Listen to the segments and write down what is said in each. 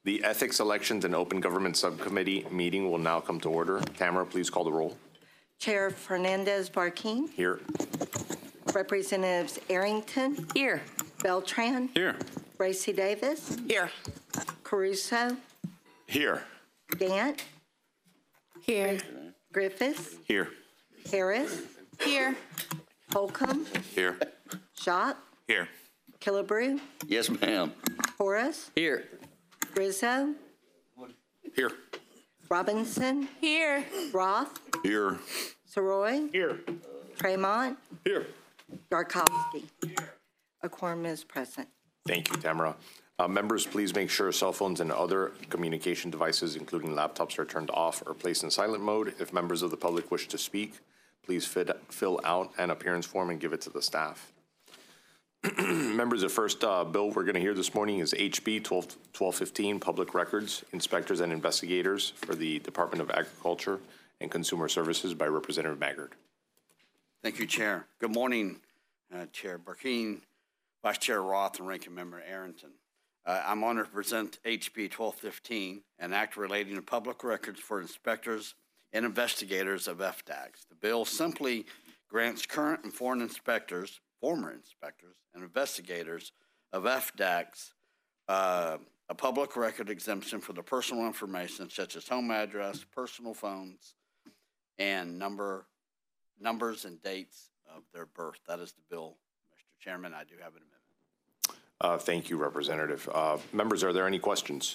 The Ethics, Elections, and Open Government Subcommittee meeting will now come to order. Tamara, please call the roll. Chair Fernandez-Barquin. Here. Representatives Arrington. Here. Beltran. Here. Bracy Davis. Here. Caruso. Here. Gant. Here. Griffiths. Here. Harris. Here. Holcomb. Here. Schott. Here. Killebrew. Yes, ma'am. Horace. Here. Rizzo. Here. Robinson. Here. Roth. Here. Soroy. Here. Tremont. Here. Yarkowski. A quorum is present. Thank you, Tamara. Members, please make sure cell phones and other communication devices, including laptops, are turned off or placed in silent mode. If members of the public wish to speak, please fill out an appearance form and give it to the staff. Members, the first bill we're going to hear this morning is HB 1215, Public Records, Inspectors and Investigators for the Department of Agriculture and Consumer Services by Representative Maggard. Thank you, Chair. Good morning, Chair Barquin, Vice Chair Roth, and Ranking Member Arrington. I'm honored to present HB 1215, an act relating to public records for inspectors and investigators of FDACs. The bill simply grants current and former inspectors, and investigators of FDACs a public record exemption for the personal information such as home address, personal phones, and numbers and dates of their birth. That is the bill, Mr. Chairman. I do have an amendment. Thank you, Representative. Members, are there any questions?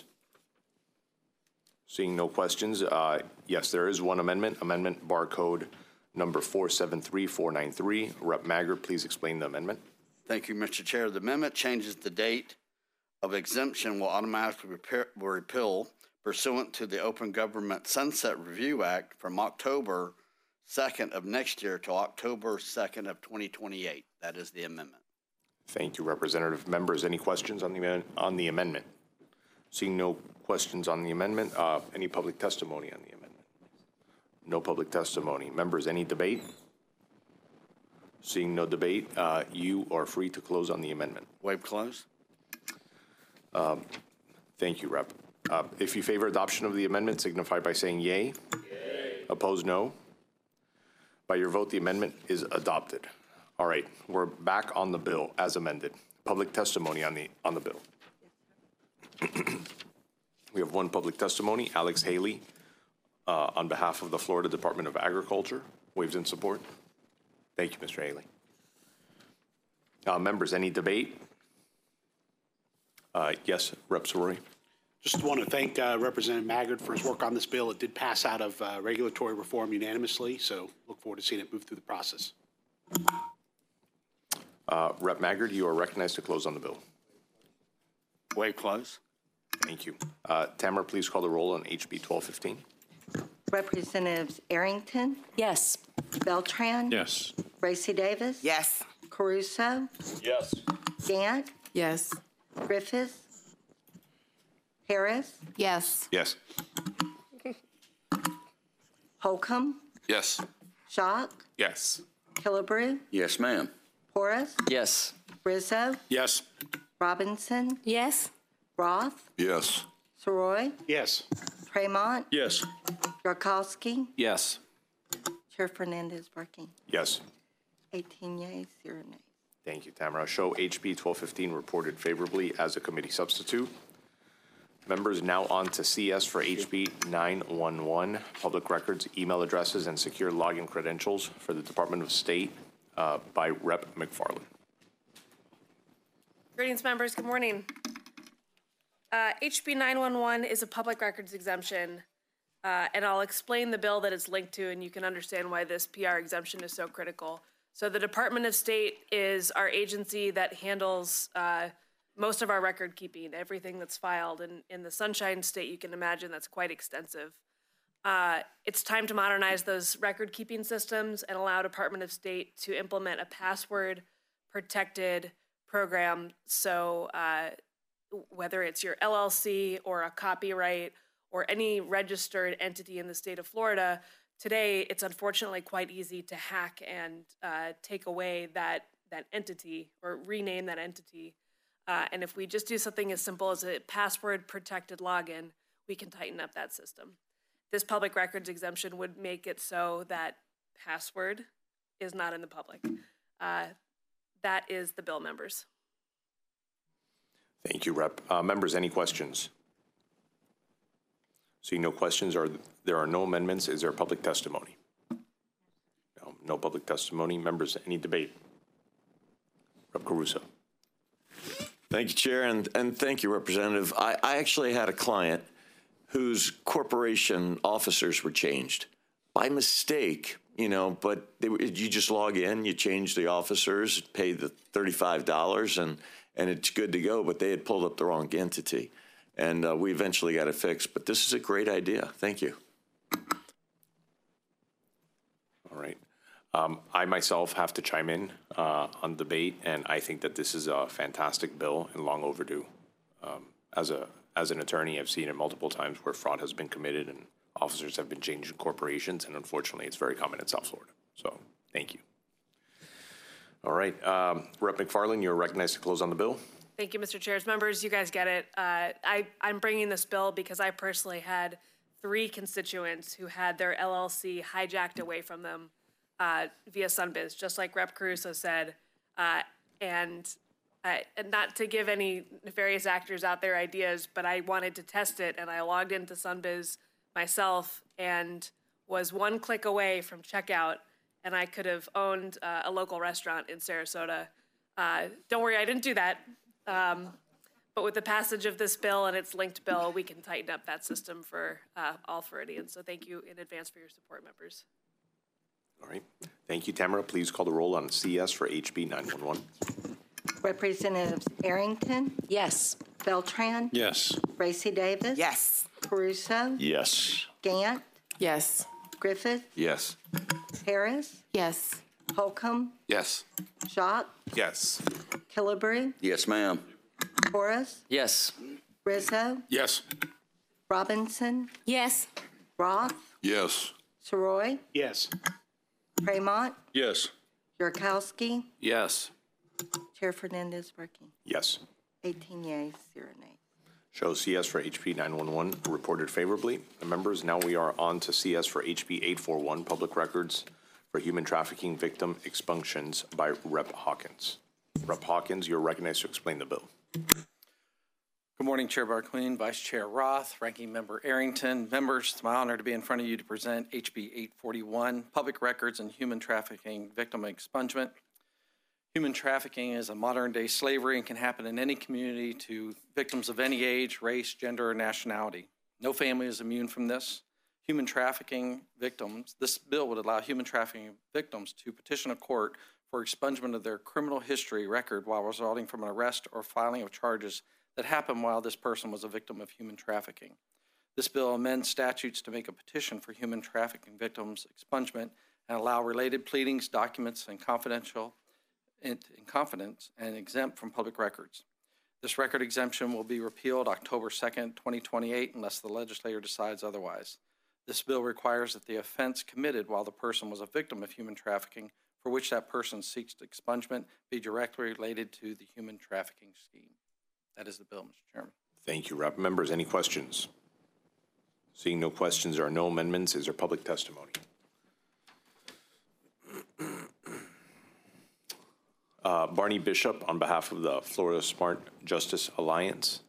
Seeing no questions, yes, there is one amendment, amendment barcode number 473493. Rep. Maggard, please explain the amendment. Thank you, Mr. Chair. The amendment changes the date of exemption will automatically repeal pursuant to the Open Government Sunset Review Act from October 2nd of next year to October 2nd of 2028. That is the amendment. Thank you, Representative. Members, any questions on the amendment? Seeing no questions on the amendment, any public testimony on the amendment? No public testimony. Members, any debate? Seeing no debate, you are free to close on the amendment. Waive close. Thank you, Rep. If you favor adoption of the amendment, signify by saying yay. Yay. Opposed, no. By your vote, the amendment is adopted. All right, we're back on the bill as amended. Public testimony on the bill. We have one public testimony. Alex Haley, on behalf of the Florida Department of Agriculture, waves in support. Thank you, Mr. Haley. Members, any debate? Yes, Rep. Soroy. Just want to thank Representative Maggard for his work on this bill. It did pass out of regulatory reform unanimously, so look forward to seeing it move through the process. Rep. Maggard, you are recognized to close on the bill. Waive close. Thank you. Tamara, please call the roll on HB 1215. Representatives Arrington. Yes. Beltran. Yes. Bracy Davis. Yes. Caruso. Yes. Gant. Yes. Griffiths. Harris. Yes. Yes. Holcomb. Yes. Schott. Yes. Killebrew. Yes, ma'am. Horace. Yes. Rizzo. Yes. Robinson. Yes. Roth. Yes. Soroy. Yes. Tremont. Yes. Yarkowski. Yes. Chair Fernandez-Barquin. Yes. 18 yeas, 0 nays. Thank you, Tamara. Show HB 1215 reported favorably as a committee substitute. Members, now on to CS for HB 911, public records, email addresses, and secure login credentials for the Department of State by Rep. McFarland. Greetings, members. Good morning. HB 911 is a public records exemption, and I'll explain the bill that it's linked to, and you can understand why this PR exemption is so critical. So the Department of State is our agency that handles most of our record keeping, everything that's filed. And in the Sunshine State, you can imagine that's quite extensive. It's time to modernize those record keeping systems and allow Department of State to implement a password protected program. So whether it's your LLC or a copyright or any registered entity in the state of Florida, today it's unfortunately quite easy to hack and take away that entity or rename that entity. And if we just do something as simple as a password-protected login, we can tighten up that system. This public records exemption would make it so that password is not in the public. That is the bill, members. Thank you, Rep. Members, any questions? Seeing no questions, there are no amendments. Is there public testimony? No public testimony. Members, any debate? Rep. Caruso. Thank you, Chair, and thank you, Representative. I actually had a client whose corporation officers were changed by mistake, but you just log in, you change the officers, pay the $35, and it's good to go, but they had pulled up the wrong entity. And we eventually got it fixed, but this is a great idea. Thank you. All right. I myself have to chime in on debate, and I think that this is a fantastic bill and long overdue. As an attorney, I've seen it multiple times where fraud has been committed and officers have been changed in corporations, and unfortunately, it's very common in South Florida. So, thank you. All right, Rep. McFarland, you're recognized to close on the bill. Thank you, Mr. Chairs. Members, you guys get it. I'm bringing this bill because I personally had 3 constituents who had their LLC hijacked away from them via Sunbiz, just like Rep. Caruso said. And not to give any nefarious actors out there ideas, but I wanted to test it, and I logged into Sunbiz myself and was 1 click away from checkout, and I could have owned a local restaurant in Sarasota. Don't worry, I didn't do that. But with the passage of this bill and its linked bill, we can tighten up that system for all Floridians. So thank you in advance for your support, members. All right. Thank you, Tamara. Please call the roll on CS for HB 911. Representatives Arrington, Yes. Beltran, Yes. Racy Davis. Yes. Caruso, Yes. Gant, Yes. Griffith, Yes. Harris, Yes. Holcomb, Yes. Schott, Yes. Killebrew, Yes, ma'am. Horace, Yes. Rizzo, Yes. Robinson, Yes. Roth, Yes. Soroy, Yes. Fremont, Yes. Yurkowski, Yes. Chair Fernandez working. Yes. 18 yeas, 0 nays. Show CS for HB 911 reported favorably. Members, now we are on to CS for HB 841, Public Records for Human Trafficking Victim Expunctions by Rep. Hawkins. Rep. Hawkins, you're recognized to explain the bill. Good morning, Chair Barclay, Vice Chair Roth, Ranking Member Arrington. Members, it's my honor to be in front of you to present HB 841, Public Records and Human Trafficking Victim Expungement. Human trafficking is a modern-day slavery and can happen in any community to victims of any age, race, gender, or nationality. No family is immune from this. Human trafficking victims, this bill would allow human trafficking victims to petition a court for expungement of their criminal history record while resulting from an arrest or filing of charges that happened while this person was a victim of human trafficking. This bill amends statutes to make a petition for human trafficking victims expungement and allow related pleadings, documents, and in confidence and exempt from public records. This record exemption will be repealed October 2nd, 2028, unless the legislature decides otherwise. This bill requires that the offense committed while the person was a victim of human trafficking, for which that person seeks expungement, be directly related to the human trafficking scheme. That is the bill, Mr. Chairman. Thank you, Rep. Members, any questions? Seeing no questions or no amendments, is there public testimony? Barney Bishop on behalf of the Florida Smart Justice Alliance,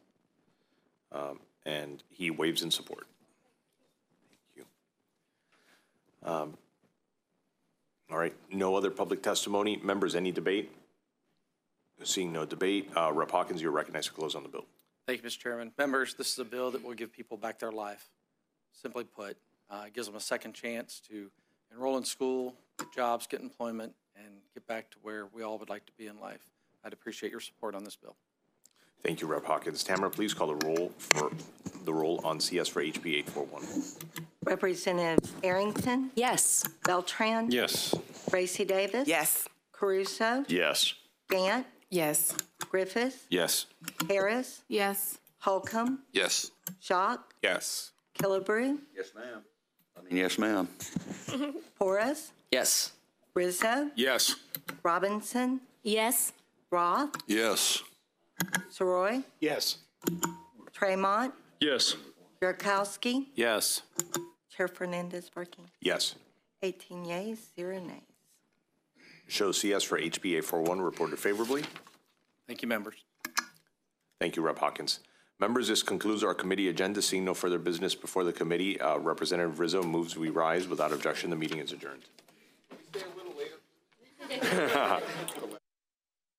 and he waves in support. Thank you. All right, no other public testimony. Members, any debate? Seeing no debate, Rep. Hawkins, you're recognized to close on the bill. Thank you, Mr. Chairman. Members, this is a bill that will give people back their life. Simply put, it gives them a second chance to enroll in school, get jobs, get employment, and get back to where we all would like to be in life. I'd appreciate your support on this bill. Thank you, Rep. Hawkins. Tamara, please call the roll on CS for HB 841. Representatives Arrington, Yes. Beltran, Yes. Racy Davis. Yes. Caruso, Yes. Gant, Yes. Griffith, Yes. Harris, Yes. Holcomb, Yes. Schott, Yes. Killebrew, Yes, ma'am. Yes, ma'am. Horace, Yes. Rizzo, Yes. Robinson, Yes. Roth, Yes. Soroy, Yes. Tremont, Yes. Yarkowski, Yes. Chair Fernandez Barking. Yes. 18 yeas, 0 nays. Show CS for HB 841 reported favorably. Thank you, members. Thank you, Rep. Hawkins. Members, this concludes our committee agenda. Seeing no further business before the committee, Representative Rizzo moves we rise. Without objection, the meeting is adjourned.